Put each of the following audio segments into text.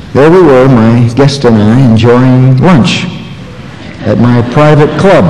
there we were, my guest and I, enjoying lunch at my private club,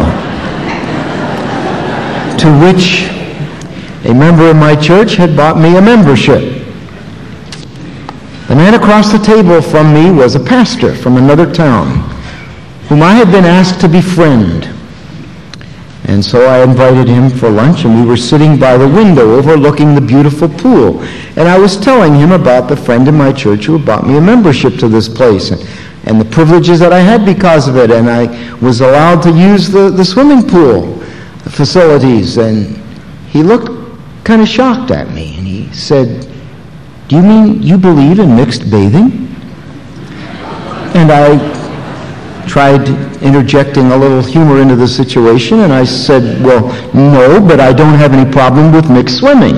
to which a member of my church had bought me a membership. The man across the table from me was a pastor from another town, whom I had been asked to befriend. And so I invited him for lunch, and we were sitting by the window overlooking the beautiful pool. And I was telling him about the friend in my church who had bought me a membership to this place and the privileges that I had because of it. And I was allowed to use the swimming pool facilities. And he looked kind of shocked at me, and he said, "Do you mean you believe in mixed bathing?" And I tried interjecting a little humor into the situation, and I said, "Well, no, but I don't have any problem with mixed swimming."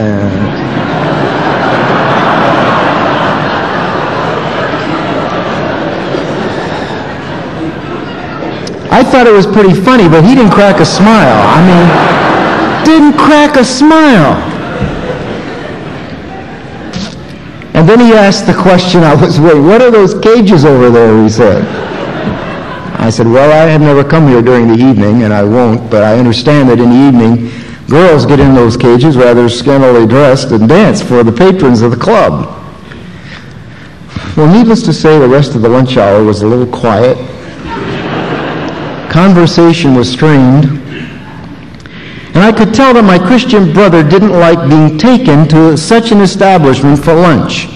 I thought it was pretty funny, but he didn't crack a smile. Didn't crack a smile. And then he asked the question I was waiting, "What are those cages over there?" he said. I said, "Well, I have never come here during the evening, and I won't, but I understand that in the evening, girls get in those cages rather scantily dressed and dance for the patrons of the club." Well, needless to say, the rest of the lunch hour was a little quiet. Conversation was strained, and I could tell that my Christian brother didn't like being taken to such an establishment for lunch.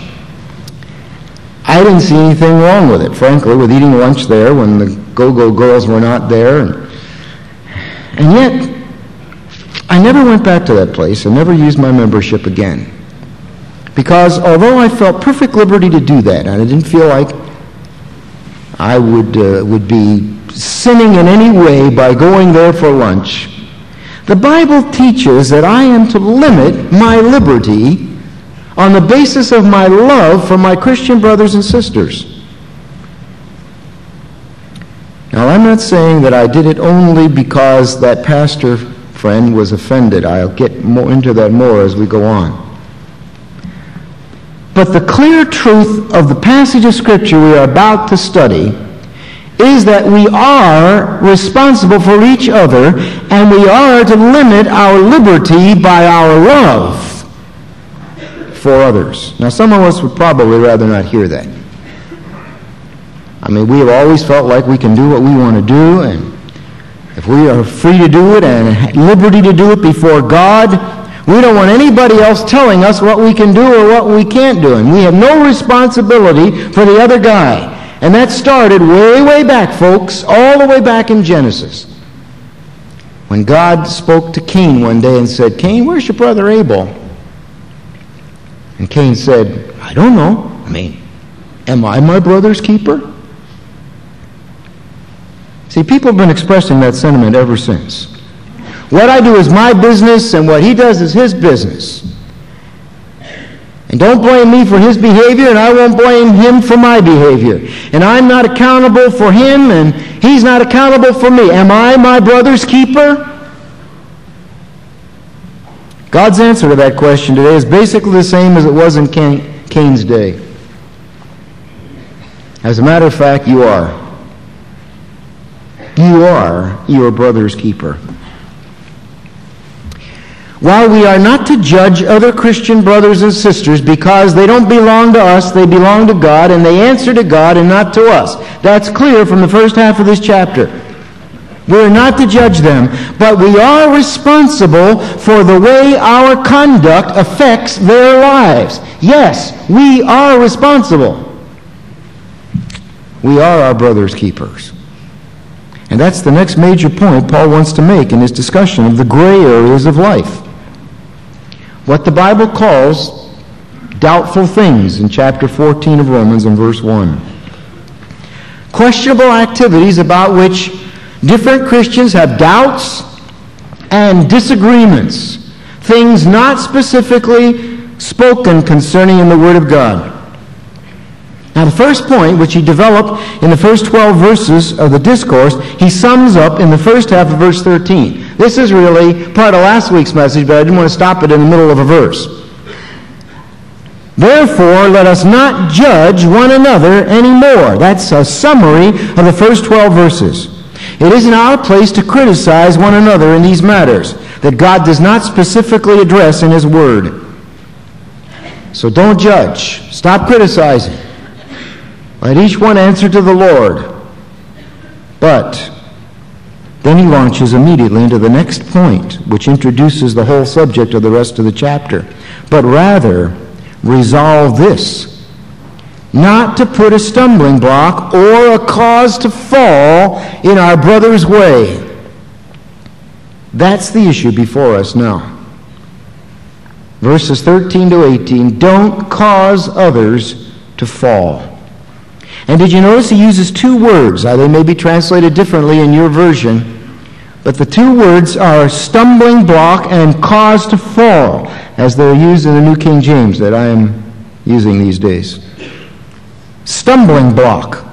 I didn't see anything wrong with it, frankly, with eating lunch there when the go-go girls were not there. And yet, I never went back to that place and never used my membership again. Because although I felt perfect liberty to do that, and I didn't feel like I would be sinning in any way by going there for lunch, the Bible teaches that I am to limit my liberty on the basis of my love for my Christian brothers and sisters. Now, I'm not saying that I did it only because that pastor friend was offended. I'll get more into that more as we go on. But the clear truth of the passage of Scripture we are about to study is that we are responsible for each other, and we are to limit our liberty by our love for others. Now, some of us would probably rather not hear that. We have always felt like we can do what we want to do, and if we are free to do it and liberty to do it before God, we don't want anybody else telling us what we can do or what we can't do. And we have no responsibility for the other guy. And that started way, way back, folks, all the way back in Genesis. When God spoke to Cain one day and said, "Cain, where's your brother Abel?" And Cain said, "I don't know. Am I my brother's keeper?" See, people have been expressing that sentiment ever since. What I do is my business, and what he does is his business. And don't blame me for his behavior, and I won't blame him for my behavior. And I'm not accountable for him, and he's not accountable for me. Am I my brother's keeper? God's answer to that question today is basically the same as it was in Cain's day. As a matter of fact, you are. You are your brother's keeper. While we are not to judge other Christian brothers and sisters because they don't belong to us, they belong to God, and they answer to God and not to us. That's clear from the first half of this chapter. We're not to judge them, but we are responsible for the way our conduct affects their lives. Yes, we are responsible. We are our brother's keepers. And that's the next major point Paul wants to make in his discussion of the gray areas of life. What the Bible calls doubtful things in chapter 14 of Romans and verse 1. Questionable activities about which different Christians have doubts and disagreements. Things not specifically spoken concerning in the Word of God. Now, the first point, which he developed in the first 12 verses of the discourse, he sums up in the first half of verse 13. This is really part of last week's message, but I didn't want to stop it in the middle of a verse. Therefore, let us not judge one another anymore. That's a summary of the first 12 verses. It isn't our place to criticize one another in these matters that God does not specifically address in His Word. So don't judge. Stop criticizing. Let each one answer to the Lord. But then he launches immediately into the next point, which introduces the whole subject of the rest of the chapter. But rather, resolve this, not to put a stumbling block or a cause to fall in our brother's way. That's the issue before us now. Verses 13 to 18, don't cause others to fall. And did you notice he uses two words? They may be translated differently in your version, but the two words are stumbling block and cause to fall, as they're used in the New King James that I am using these days. Stumbling block.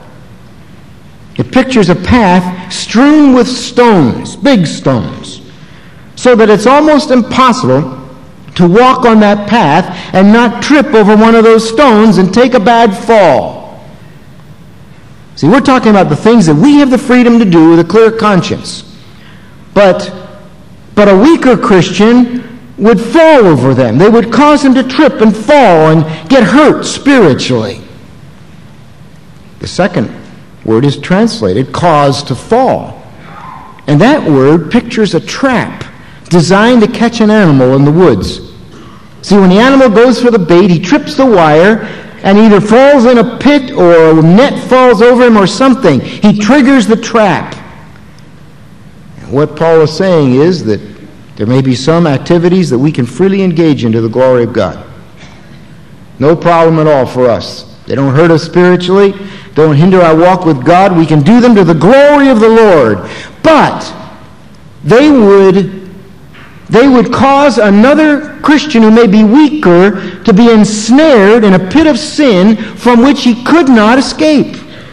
It pictures a path strewn with stones, big stones, so that it's almost impossible to walk on that path and not trip over one of those stones and take a bad fall. See, we're talking about the things that we have the freedom to do with a clear conscience. But a weaker Christian would fall over them. They would cause him to trip and fall and get hurt spiritually. The second word is translated cause to fall. And that word pictures a trap designed to catch an animal in the woods. See, when the animal goes for the bait, he trips the wire and either falls in a pit or a net falls over him or something. He triggers the trap. And what Paul is saying is that there may be some activities that we can freely engage in to the glory of God. No problem at all for us. They don't hurt us spiritually, don't hinder our walk with God. We can do them to the glory of the Lord. But they would cause another Christian who may be weaker to be ensnared in a pit of sin from which he could not escape.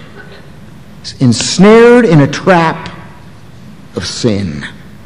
Ensnared in a trap of sin.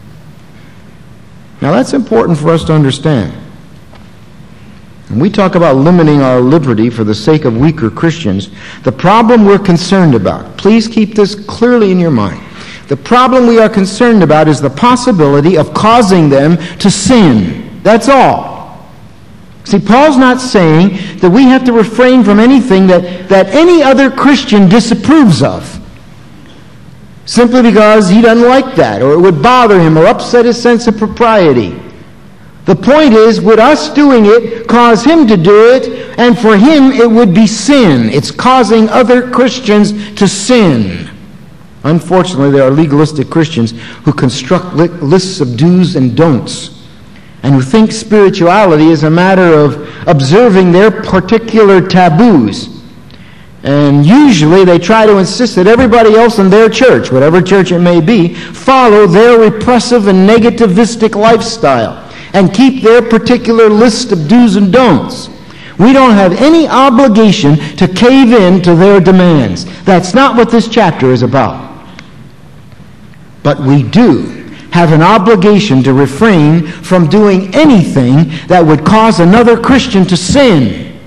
Now that's important for us to understand. When we talk about limiting our liberty for the sake of weaker Christians, the problem we're concerned about, please keep this clearly in your mind. The problem we are concerned about is the possibility of causing them to sin. That's all. See, Paul's not saying that we have to refrain from anything that any other Christian disapproves of, simply because he doesn't like that, or it would bother him, or upset his sense of propriety. The point is, would us doing it cause him to do it, and for him it would be sin. It's causing other Christians to sin. Unfortunately, there are legalistic Christians who construct lists of do's and don'ts and who think spirituality is a matter of observing their particular taboos. And usually they try to insist that everybody else in their church, whatever church it may be, follow their repressive and negativistic lifestyle and keep their particular list of do's and don'ts. We don't have any obligation to cave in to their demands. That's not what this chapter is about. But we do have an obligation to refrain from doing anything that would cause another Christian to sin.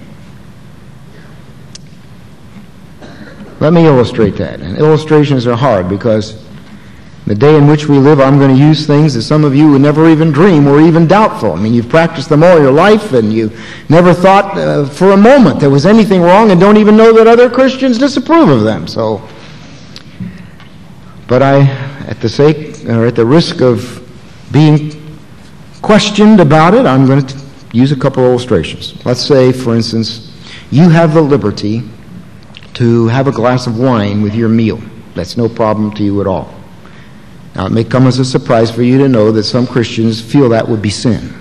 Let me illustrate that. And illustrations are hard because the day in which we live, I'm going to use things that some of you would never even dream or even doubtful. I mean, you've practiced them all your life and you never thought for a moment there was anything wrong and don't even know that other Christians disapprove of them. But at the risk of being questioned about it, I'm going to use a couple of illustrations. Let's say, for instance, you have the liberty to have a glass of wine with your meal. That's no problem to you at all. Now, it may come as a surprise for you to know that some Christians feel that would be sin.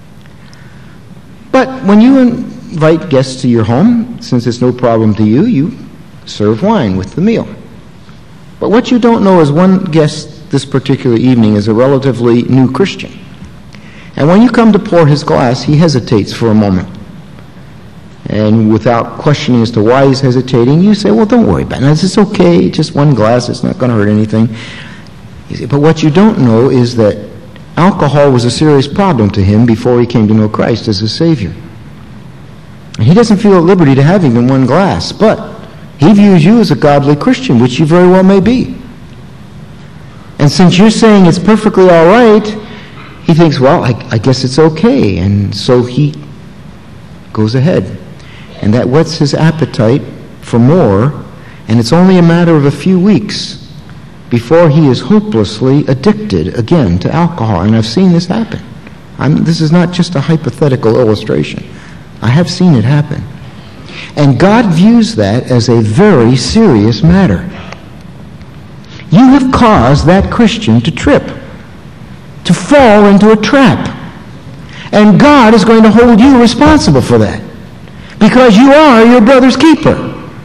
But when you invite guests to your home, since it's no problem to you, you serve wine with the meal. But what you don't know is one guest this particular evening is a relatively new Christian. And when you come to pour his glass, he hesitates for a moment. And without questioning as to why he's hesitating, you say, well, don't worry about it. It's okay, just one glass, it's not going to hurt anything. You say, but what you don't know is that alcohol was a serious problem to him before he came to know Christ as his Savior. And he doesn't feel at liberty to have even one glass, but he views you as a godly Christian, which you very well may be. And since you're saying it's perfectly all right, he thinks, well, I guess it's okay. And so he goes ahead. And that whets his appetite for more, and it's only a matter of a few weeks before he is hopelessly addicted again to alcohol. And I've seen this happen. This is not just a hypothetical illustration. I have seen it happen. And God views that as a very serious matter. You have caused that Christian to trip, to fall into a trap. And God is going to hold you responsible for that, because you are your brother's keeper.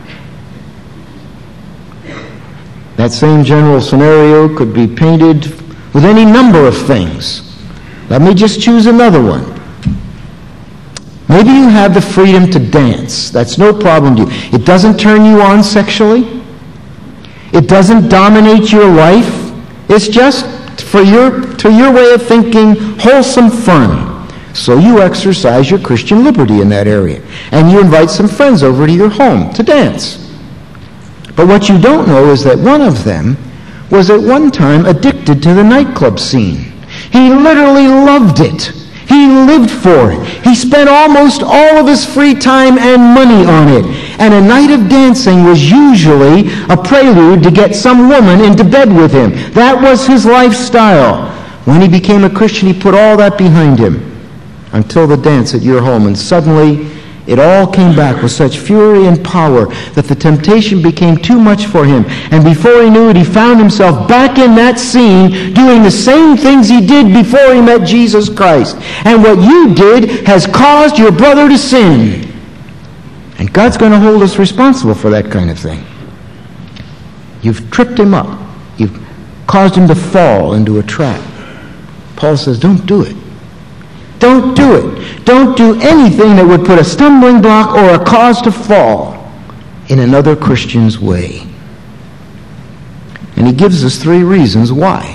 That same general scenario could be painted with any number of things. Let me just choose another one. Maybe you have the freedom to dance. That's no problem to you. It doesn't turn you on sexually. It doesn't dominate your life. It's just, to your way of thinking, wholesome fun. So you exercise your Christian liberty in that area. And you invite some friends over to your home to dance. But what you don't know is that one of them was at one time addicted to the nightclub scene. He literally loved it. He lived for it. He spent almost all of his free time and money on it. And a night of dancing was usually a prelude to get some woman into bed with him. That was his lifestyle. When he became a Christian, he put all that behind him until the dance at your home. And suddenly, it all came back with such fury and power that the temptation became too much for him. And before he knew it, he found himself back in that scene doing the same things he did before he met Jesus Christ. And what you did has caused your brother to sin. And God's going to hold us responsible for that kind of thing. You've tripped him up. You've caused him to fall into a trap. Paul says, don't do it. Don't do it. Don't do anything that would put a stumbling block or a cause to fall in another Christian's way. And he gives us 3 reasons why.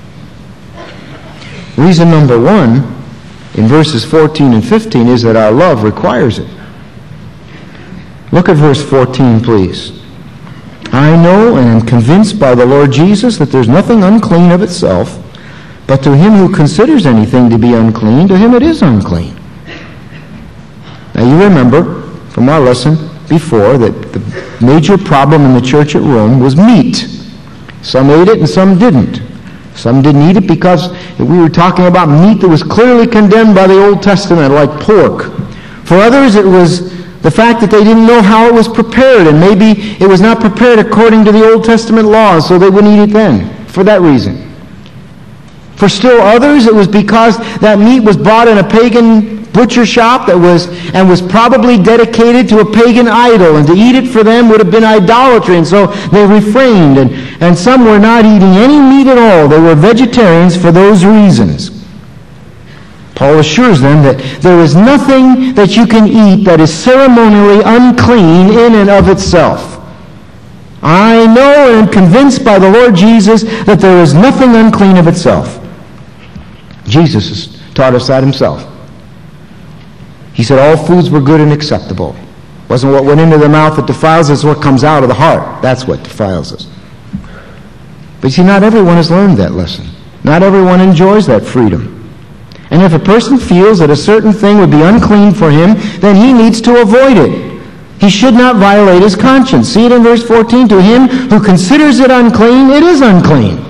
Reason number 1, in verses 14 and 15, is that our love requires it. Look at verse 14, please. I know and am convinced by the Lord Jesus that there's nothing unclean of itself, but to him who considers anything to be unclean, to him it is unclean. Now you remember from our lesson before that the major problem in the church at Rome was meat. Some ate it and some didn't. Some didn't eat it because we were talking about meat that was clearly condemned by the Old Testament, like pork. For others, it was the fact that they didn't know how it was prepared, and maybe it was not prepared according to the Old Testament laws, so they wouldn't eat it then, for that reason. For still others, it was because that meat was bought in a pagan butcher shop that was probably dedicated to a pagan idol, and to eat it for them would have been idolatry, and so they refrained. And some were not eating any meat at all. They were vegetarians for those reasons. Paul assures them that there is nothing that you can eat that is ceremonially unclean in and of itself. I know and am convinced by the Lord Jesus that there is nothing unclean of itself. Jesus has taught us that himself. He said all foods were good and acceptable. It wasn't what went into the mouth that defiles us, what comes out of the heart. That's what defiles us. But you see, not everyone has learned that lesson. Not everyone enjoys that freedom. And if a person feels that a certain thing would be unclean for him, then he needs to avoid it. He should not violate his conscience. See it in verse 14. To him who considers it unclean, it is unclean.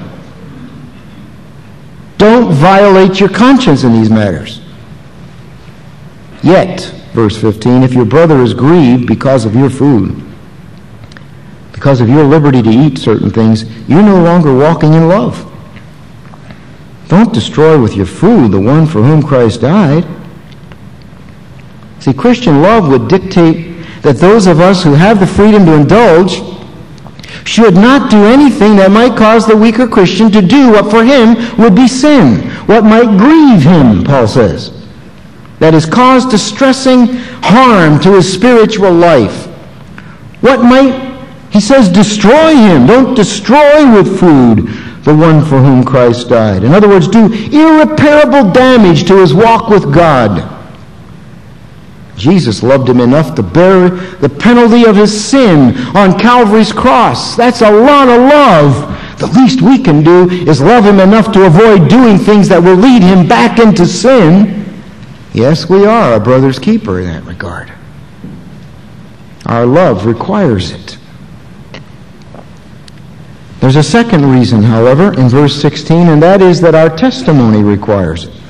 Don't violate your conscience in these matters. Yet, verse 15, if your brother is grieved because of your food, because of your liberty to eat certain things, you're no longer walking in love. Don't destroy with your food the one for whom Christ died. See, Christian love would dictate that those of us who have the freedom to indulge should not do anything that might cause the weaker Christian to do what for him would be sin, what might grieve him, Paul says, that is cause distressing harm to his spiritual life. What might, he says, destroy him. Don't destroy with food the one for whom Christ died. In other words, do irreparable damage to his walk with God. Jesus loved him enough to bear the penalty of his sin on Calvary's cross. That's a lot of love. The least we can do is love him enough to avoid doing things that will lead him back into sin. Yes, we are a brother's keeper in that regard. Our love requires it. There's a second reason, however, in verse 16, and that is that our testimony requires it.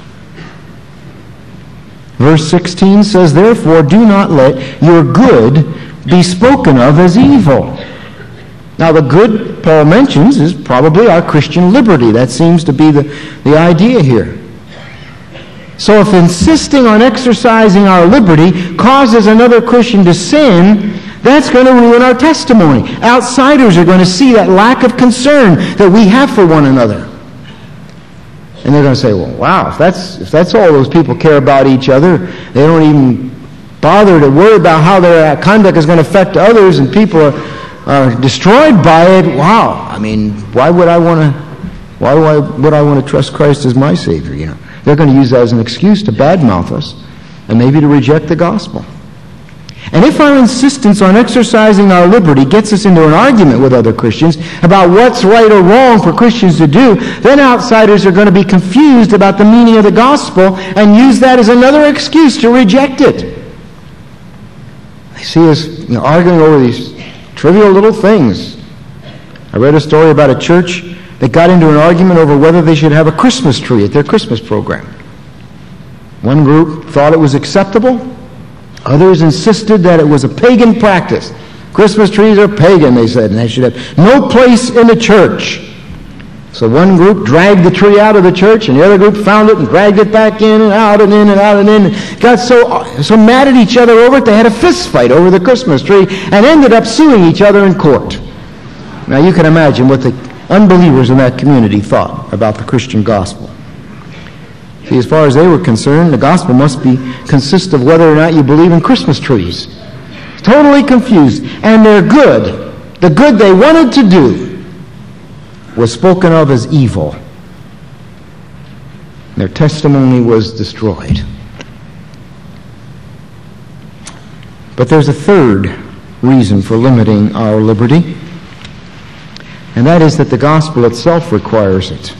Verse 16 says, "Therefore do not let your good be spoken of as evil." Now the good Paul mentions is probably our Christian liberty. That seems to be the idea here. So if insisting on exercising our liberty causes another Christian to sin, that's going to ruin our testimony. Outsiders are going to see that lack of concern that we have for one another. And they're going to say, well, wow, if that's all those people care about each other, they don't even bother to worry about how their conduct is going to affect others, and people are destroyed by it. Wow, I mean, why would I want to trust Christ as my Savior? You know, they're going to use that as an excuse to badmouth us and maybe to reject the gospel. And if our insistence on exercising our liberty gets us into an argument with other Christians about what's right or wrong for Christians to do, then outsiders are going to be confused about the meaning of the gospel and use that as another excuse to reject it. They see us arguing over these trivial little things. I read a story about a church that got into an argument over whether they should have a Christmas tree at their Christmas program. One group thought it was acceptable. Others insisted that it was a pagan practice. Christmas trees are pagan, they said, and they should have no place in the church. So one group dragged the tree out of the church, and the other group found it and dragged it back in and out and in and out and in. Got so mad at each other over it, they had a fist fight over the Christmas tree and ended up suing each other in court. Now you can imagine what the unbelievers in that community thought about the Christian gospel. See, as far as they were concerned, the gospel must consist of whether or not you believe in Christmas trees. Totally confused. And their good, the good they wanted to do, was spoken of as evil. Their testimony was destroyed. But there's a third reason for limiting our liberty, and that is that the gospel itself requires it.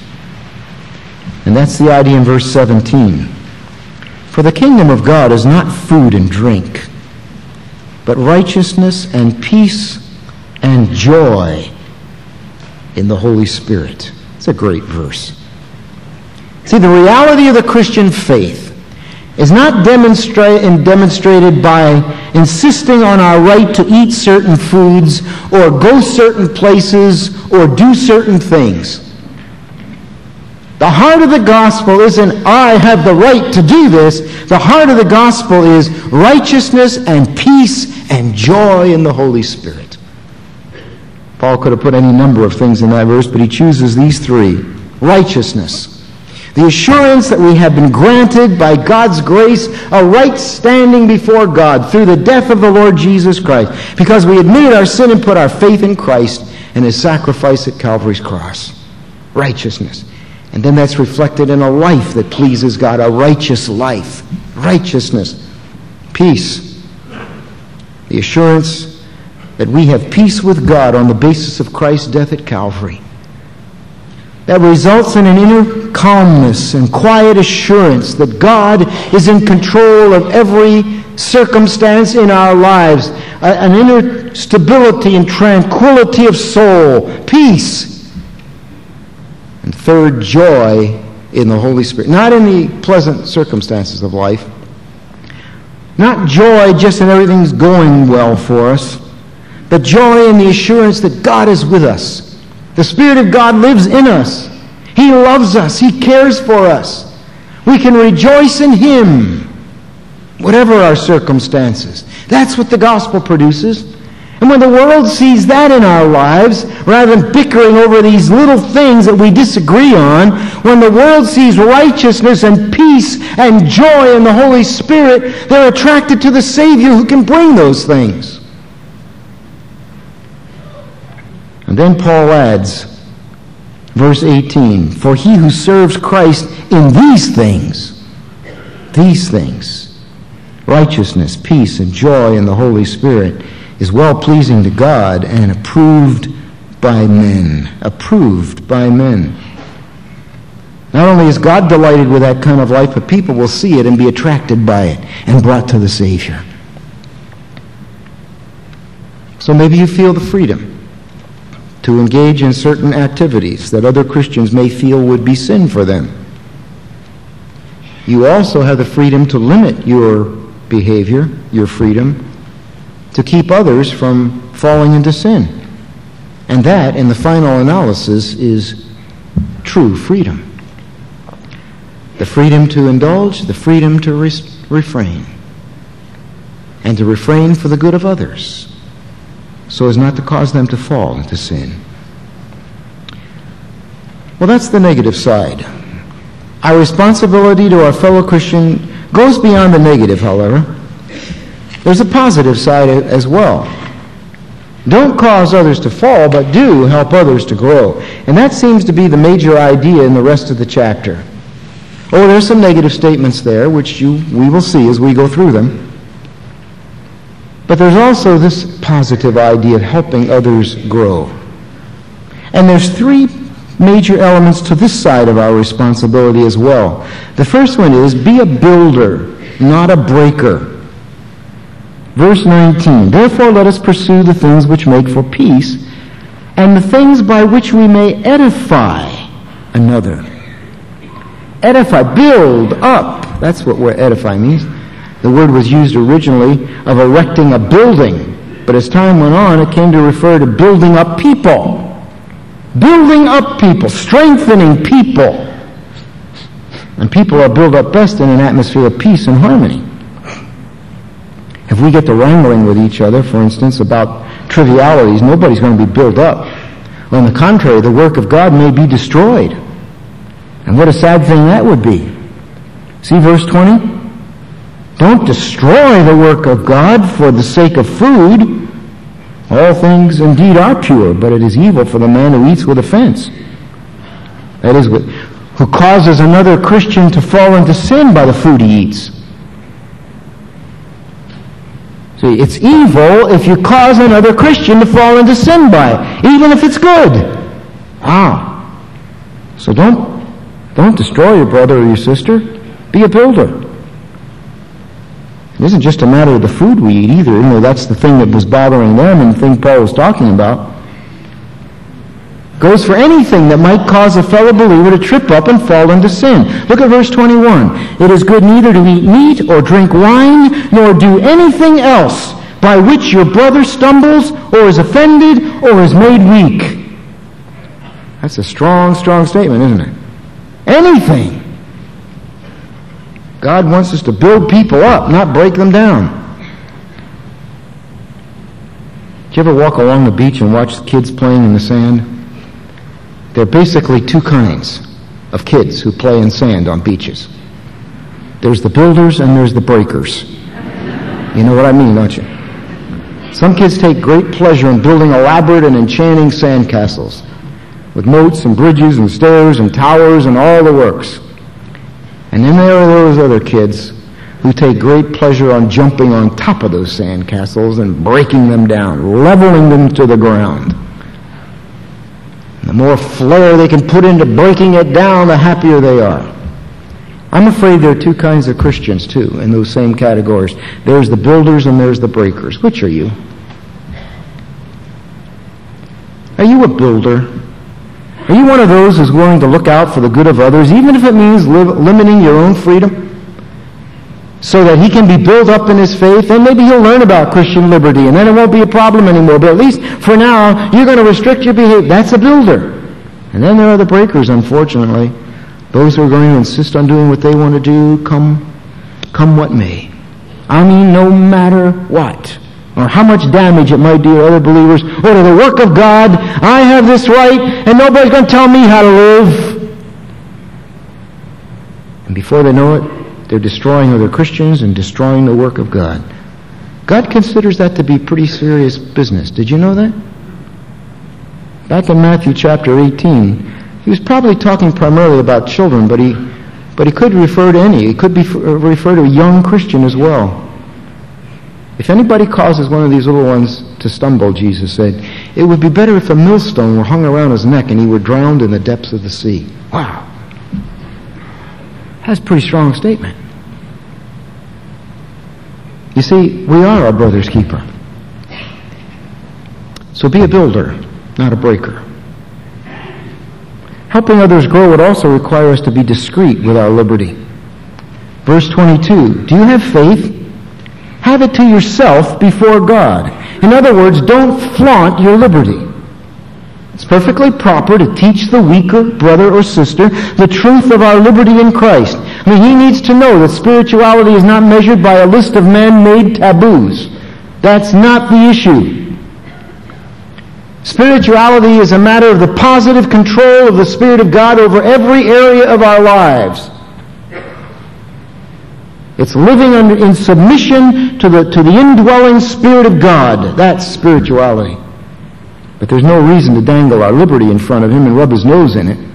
And that's the idea in verse 17. For the kingdom of God is not food and drink, but righteousness and peace and joy in the Holy Spirit. It's a great verse. See, the reality of the Christian faith is not demonstrated by insisting on our right to eat certain foods or go certain places or do certain things. The heart of the gospel isn't, I have the right to do this. The heart of the gospel is righteousness and peace and joy in the Holy Spirit. Paul could have put any number of things in that verse, but he chooses these three. Righteousness. The assurance that we have been granted by God's grace a right standing before God through the death of the Lord Jesus Christ, because we admitted our sin and put our faith in Christ and his sacrifice at Calvary's cross. Righteousness. And then that's reflected in a life that pleases God, a righteous life. Righteousness. Peace. The assurance that we have peace with God on the basis of Christ's death at Calvary. That results in an inner calmness and quiet assurance that God is in control of every circumstance in our lives. An inner stability and tranquility of soul. Peace. And third, joy in the Holy Spirit. Not in the pleasant circumstances of life. Not joy just in everything's going well for us. But joy in the assurance that God is with us. The Spirit of God lives in us. He loves us. He cares for us. We can rejoice in Him, whatever our circumstances. That's what the gospel produces. And when the world sees that in our lives, rather than bickering over these little things that we disagree on, when the world sees righteousness and peace and joy in the Holy Spirit, they're attracted to the Savior who can bring those things. And then Paul adds, verse 18, for he who serves Christ in these things, righteousness, peace, and joy in the Holy Spirit is well-pleasing to God and approved by men. Approved by men. Not only is God delighted with that kind of life, but people will see it and be attracted by it and brought to the Savior. So maybe you feel the freedom to engage in certain activities that other Christians may feel would be sin for them. You also have the freedom to limit your behavior, your freedom, to keep others from falling into sin. And that, in the final analysis, is true freedom. The freedom to indulge, the freedom to refrain. And to refrain for the good of others, so as not to cause them to fall into sin. Well, that's the negative side. Our responsibility to our fellow Christian goes beyond the negative, however. There's a positive side as well. Don't cause others to fall, but do help others to grow. And that seems to be the major idea in the rest of the chapter. Oh, there's some negative statements there, which we will see as we go through them. But there's also this positive idea of helping others grow. And there's three major elements to this side of our responsibility as well. The first one is, be a builder, not a breaker. Verse 19, therefore let us pursue the things which make for peace, and the things by which we may edify another. Edify, build up. That's what edify means. The word was used originally of erecting a building, but as time went on, it came to refer to building up people. Building up people, strengthening people. And people are built up best in an atmosphere of peace and harmony. If we get to wrangling with each other, for instance, about trivialities, nobody's going to be built up. On the contrary, the work of God may be destroyed. And what a sad thing that would be. See verse 20? Don't destroy the work of God for the sake of food. All things indeed are pure, but it is evil for the man who eats with offense. That is, who causes another Christian to fall into sin by the food he eats. See, it's evil if you cause another Christian to fall into sin by it, even if it's good. Wow. So don't destroy your brother or your sister. Be a builder. It isn't just a matter of the food we eat either, even though that's the thing that was bothering them and the thing Paul was talking about. It goes for anything that might cause a fellow believer to trip up and fall into sin. Look at verse 21. It is good neither to eat meat or drink wine, nor do anything else by which your brother stumbles or is offended or is made weak. That's a strong, strong statement, isn't it? Anything. God wants us to build people up, not break them down. Do you ever walk along the beach and watch kids playing in the sand? There are basically two kinds of kids who play in sand on beaches. There's the builders and there's the breakers. You know what I mean, don't you? Some kids take great pleasure in building elaborate and enchanting sandcastles with moats and bridges and stairs and towers and all the works. And then there are those other kids who take great pleasure on jumping on top of those sandcastles and breaking them down, leveling them to the ground. And the more flair they can put into breaking it down, the happier they are. I'm afraid there are two kinds of Christians, too, in those same categories. There's the builders and there's the breakers. Which are you? Are you a builder? Are you one of those who's willing to look out for the good of others, even if it means limiting your own freedom, so that he can be built up in his faith, and maybe he'll learn about Christian liberty, and then it won't be a problem anymore, but at least for now, you're going to restrict your behavior. That's a builder. And then there are the breakers, unfortunately, those who are going to insist on doing what they want to do, come what may. I mean, no matter what, or how much damage it might do to other believers, or to the work of God. I have this right, and nobody's going to tell me how to live. And before they know it, they're destroying other Christians and destroying the work of God. God considers that to be pretty serious business. Did you know that? Back in Matthew chapter 18, he was probably talking primarily about children, but he could refer to any. He could refer to a young Christian as well. If anybody causes one of these little ones to stumble, Jesus said, it would be better if a millstone were hung around his neck and he were drowned in the depths of the sea. Wow. That's a pretty strong statement. You see, we are our brother's keeper. So be a builder, not a breaker. Helping others grow would also require us to be discreet with our liberty. Verse 22, do you have faith? Have it to yourself before God. In other words, don't flaunt your liberty. It's perfectly proper to teach the weaker brother or sister the truth of our liberty in Christ. I mean, he needs to know that spirituality is not measured by a list of man-made taboos. That's not the issue. Spirituality is a matter of the positive control of the Spirit of God over every area of our lives. It's living in submission to the indwelling Spirit of God. That's spirituality. But there's no reason to dangle our liberty in front of him and rub his nose in it.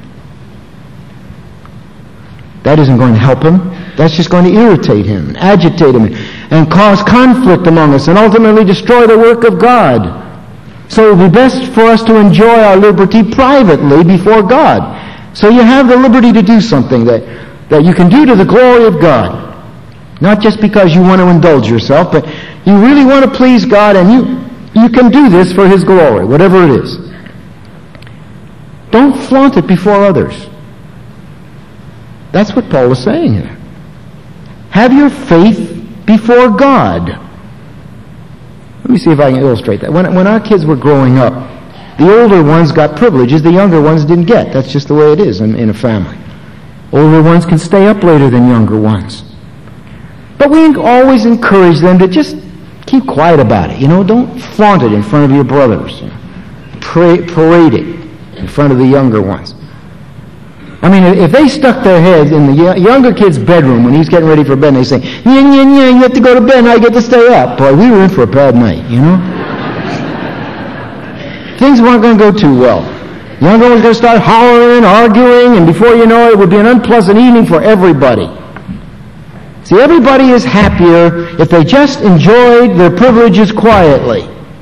That isn't going to help him. That's just going to irritate him, agitate him, and cause conflict among us, and ultimately destroy the work of God. So it would be best for us to enjoy our liberty privately before God. So you have the liberty to do something that you can do to the glory of God. Not just because you want to indulge yourself, but you really want to please God, and you can do this for His glory, whatever it is. Don't flaunt it before others. That's what Paul is saying here. Have your faith before God. Let me see if I can illustrate that. When our kids were growing up, the older ones got privileges the younger ones didn't get. That's just the way it is in a family. Older ones can stay up later than younger ones. But we always encourage them to just keep quiet about it. Don't flaunt it in front of your brothers. Parade it in front of the younger ones. I mean, if they stuck their heads in the younger kid's bedroom when he's getting ready for bed and they say, yeah, you have to go to bed and I get to stay up. Boy, we were in for a bad night, Things weren't going to go too well. The younger one's going to start hollering, arguing, and before you know it, it would be an unpleasant evening for everybody. See, everybody is happier if they just enjoyed their privileges quietly.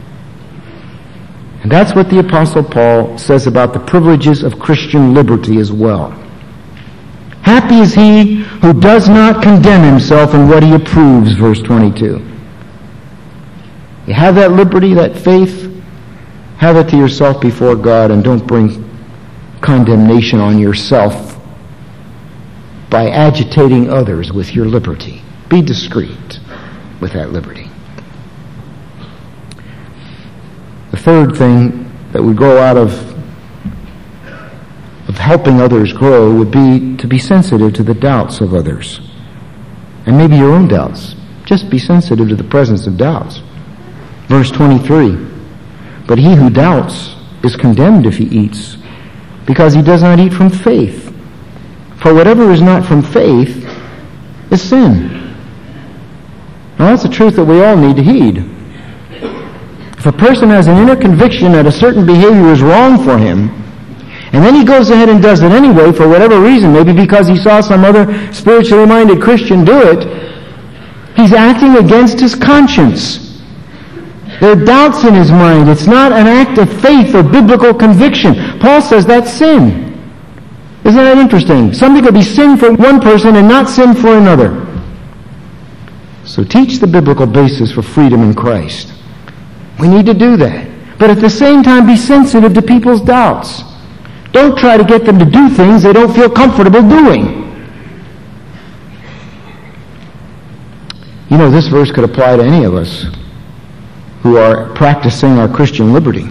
And that's what the Apostle Paul says about the privileges of Christian liberty as well. Happy is he who does not condemn himself in what he approves, verse 22. You have that liberty, that faith, have it to yourself before God, and don't bring condemnation on yourself by agitating others with your liberty. Be discreet with that liberty. The third thing that would grow out of helping others grow would be to be sensitive to the doubts of others. And maybe your own doubts. Just be sensitive to the presence of doubts. Verse 23, but he who doubts is condemned if he eats, because he does not eat from faith. For whatever is not from faith is sin. Now that's a truth that we all need to heed. If a person has an inner conviction that a certain behavior is wrong for him, and then he goes ahead and does it anyway for whatever reason, maybe because he saw some other spiritually minded Christian do it, he's acting against his conscience. There are doubts in his mind. It's not an act of faith or biblical conviction. Paul says that's sin. Isn't that interesting? Something could be sin for one person and not sin for another. So teach the biblical basis for freedom in Christ. We need to do that. But at the same time, be sensitive to people's doubts. Don't try to get them to do things they don't feel comfortable doing. This verse could apply to any of us who are practicing our Christian liberty.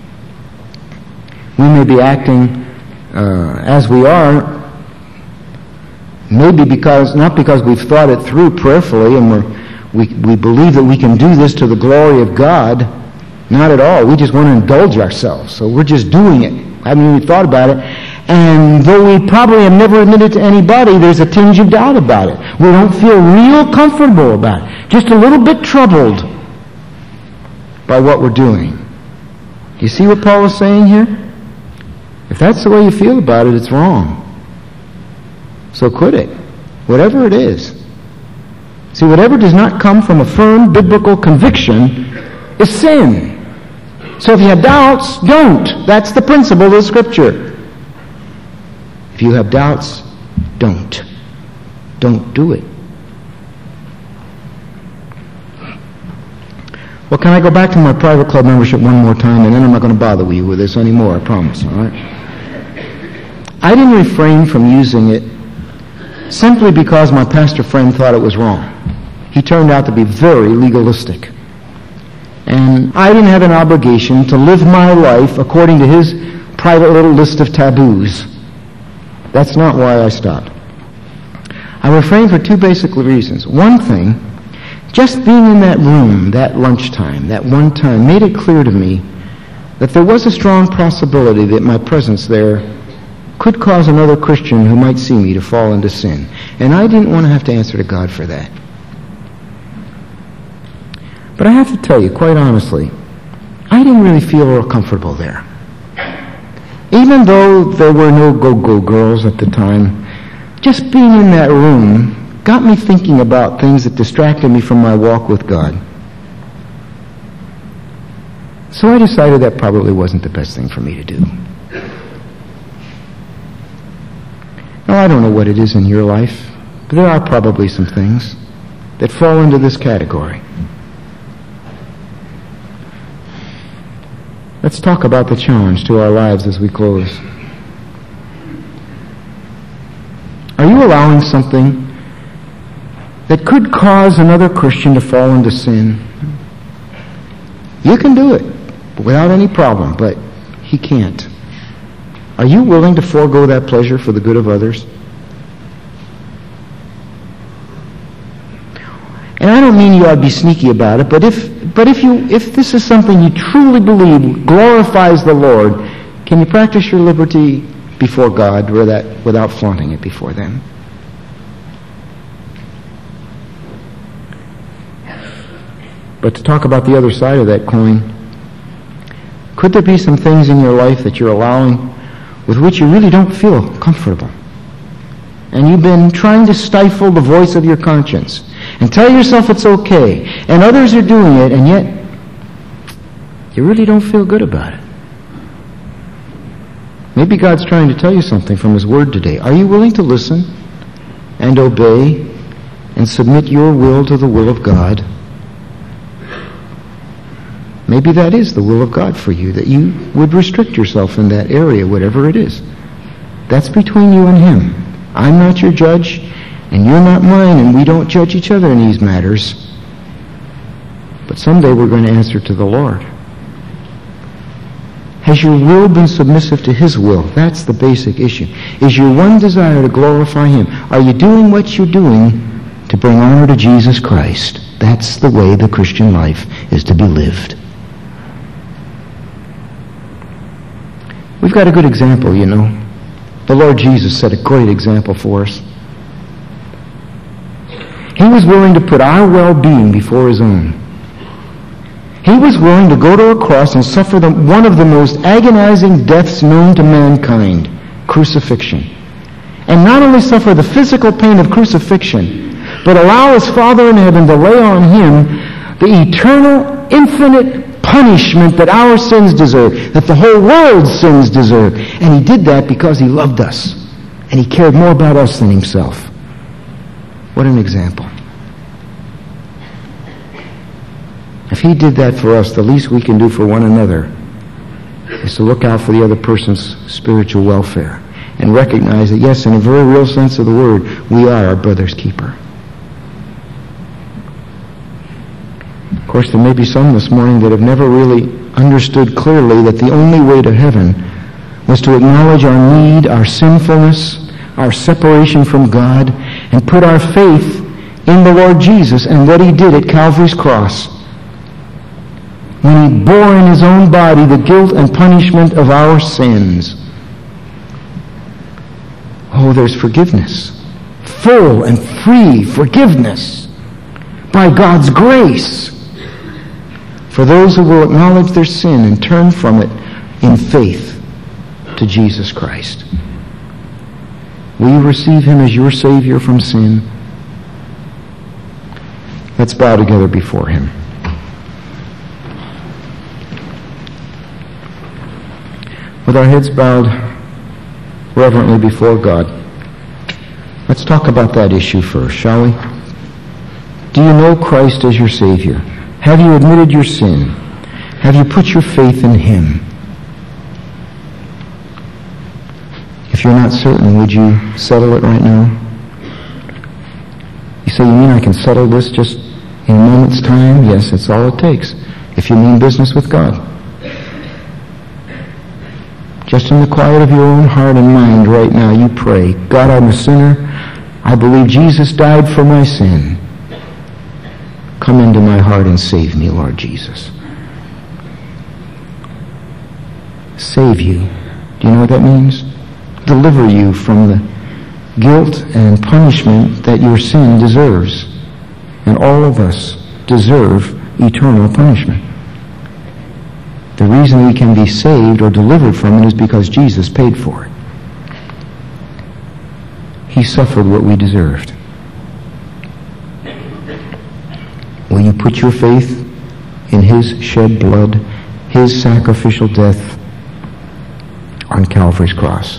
We may be acting as we are, maybe not because we've thought it through prayerfully and we believe that we can do this to the glory of God. Not at all. We just want to indulge ourselves. So we're just doing it. Haven't even thought about it. And though we probably have never admitted to anybody, there's a tinge of doubt about it. We don't feel real comfortable about it. Just a little bit troubled by what we're doing. Do you see what Paul is saying here? If that's the way you feel about it, it's wrong. So quit it. Whatever it is. See, whatever does not come from a firm biblical conviction is sin. So if you have doubts, don't. That's the principle of the Scripture. If you have doubts, don't. Don't do it. Well, can I go back to my private club membership one more time, and then I'm not going to bother you with this anymore, I promise, all right? I didn't refrain from using it simply because my pastor friend thought it was wrong. He turned out to be very legalistic. And I didn't have an obligation to live my life according to his private little list of taboos. That's not why I stopped. I refrained for two basic reasons. One thing, just being in that room, that lunchtime, that one time, made it clear to me that there was a strong possibility that my presence there could cause another Christian who might see me to fall into sin. And I didn't want to have to answer to God for that. But I have to tell you, quite honestly, I didn't really feel real comfortable there. Even though there were no go-go girls at the time, just being in that room got me thinking about things that distracted me from my walk with God. So I decided that probably wasn't the best thing for me to do. Now, I don't know what it is in your life, but there are probably some things that fall into this category. Let's talk about the challenge to our lives as we close. Are you allowing something that could cause another Christian to fall into sin? You can do it without any problem, but he can't. Are you willing to forego that pleasure for the good of others? And I don't mean you ought to be sneaky about it, but if this is something you truly believe glorifies the Lord, can you practice your liberty before God without flaunting it before them? But to talk about the other side of that coin, could there be some things in your life that you're allowing with which you really don't feel comfortable? And you've been trying to stifle the voice of your conscience and tell yourself it's okay, and others are doing it, and yet you really don't feel good about it. Maybe God's trying to tell you something from His Word today. Are you willing to listen and obey and submit your will to the will of God? Maybe that is the will of God for you, that you would restrict yourself in that area, whatever it is. That's between you and Him. I'm not your judge, and you're not mine, and we don't judge each other in these matters. But someday we're going to answer to the Lord. Has your will been submissive to His will? That's the basic issue. Is your one desire to glorify Him? Are you doing what you're doing to bring honor to Jesus Christ? That's the way the Christian life is to be lived. We've got a good example, you know. The Lord Jesus set a great example for us. He was willing to put our well-being before His own. He was willing to go to a cross and suffer one of the most agonizing deaths known to mankind, crucifixion. And not only suffer the physical pain of crucifixion, but allow His Father in heaven to lay on Him the eternal, infinite punishment that our sins deserve, that the whole world's sins deserve. And He did that because He loved us, and He cared more about us than Himself. What an example. If He did that for us, the least we can do for one another is to look out for the other person's spiritual welfare and recognize that, yes, in a very real sense of the word, we are our brother's keeper. Of course, there may be some this morning that have never really understood clearly that the only way to heaven was to acknowledge our need, our sinfulness, our separation from God, and put our faith in the Lord Jesus and what He did at Calvary's cross, when He bore in His own body the guilt and punishment of our sins. Oh, there's forgiveness. Full and free forgiveness by God's grace for those who will acknowledge their sin and turn from it in faith to Jesus Christ. Will you receive Him as your Savior from sin? Let's bow together before Him. With our heads bowed reverently before God, let's talk about that issue first, shall we? Do you know Christ as your Savior? Have you admitted your sin? Have you put your faith in Him? If you're not certain, would you settle it right now? You say, you mean I can settle this just in a moment's time? Yes, that's all it takes. If you mean business with God. Just in the quiet of your own heart and mind right now, you pray, God, I'm a sinner. I believe Jesus died for my sin. Come into my heart and save me, Lord Jesus. Save you. Do you know what that means? Deliver you from the guilt and punishment that your sin deserves. And all of us deserve eternal punishment. The reason we can be saved or delivered from it is because Jesus paid for it. He suffered what we deserved. Will you put your faith in His shed blood, His sacrificial death on Calvary's cross?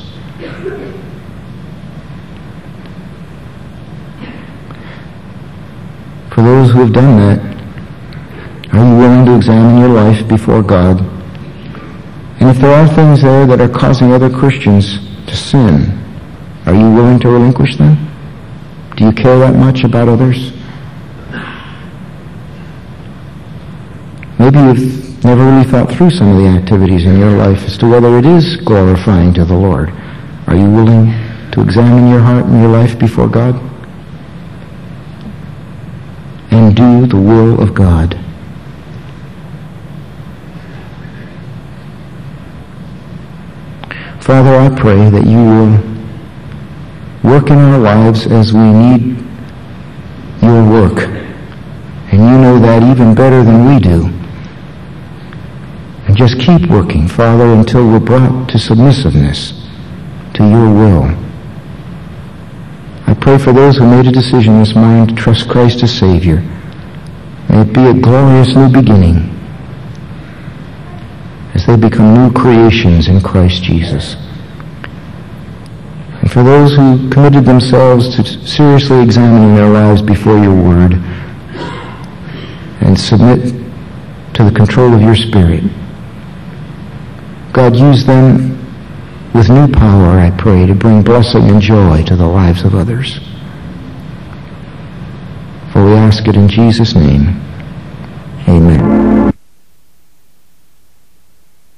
For those who have done that, are you willing to examine your life before God? And if there are things there that are causing other Christians to sin, are you willing to relinquish them? Do you care that much about others? Maybe you've never really thought through some of the activities in your life as to whether it is glorifying to the Lord. Are you willing to examine your heart and your life before God? And do the will of God. Father, I pray that you will work in our lives as we need your work. And you know that even better than we do. And just keep working, Father, until we're brought to submissiveness to your will. I pray for those who made a decision this morning to trust Christ as Savior. May it be a glorious new beginning as they become new creations in Christ Jesus. And for those who committed themselves to seriously examining their lives before your word and submit to the control of your Spirit, God, use them with new power, I pray, to bring blessing and joy to the lives of others. For we ask it in Jesus' name. Amen.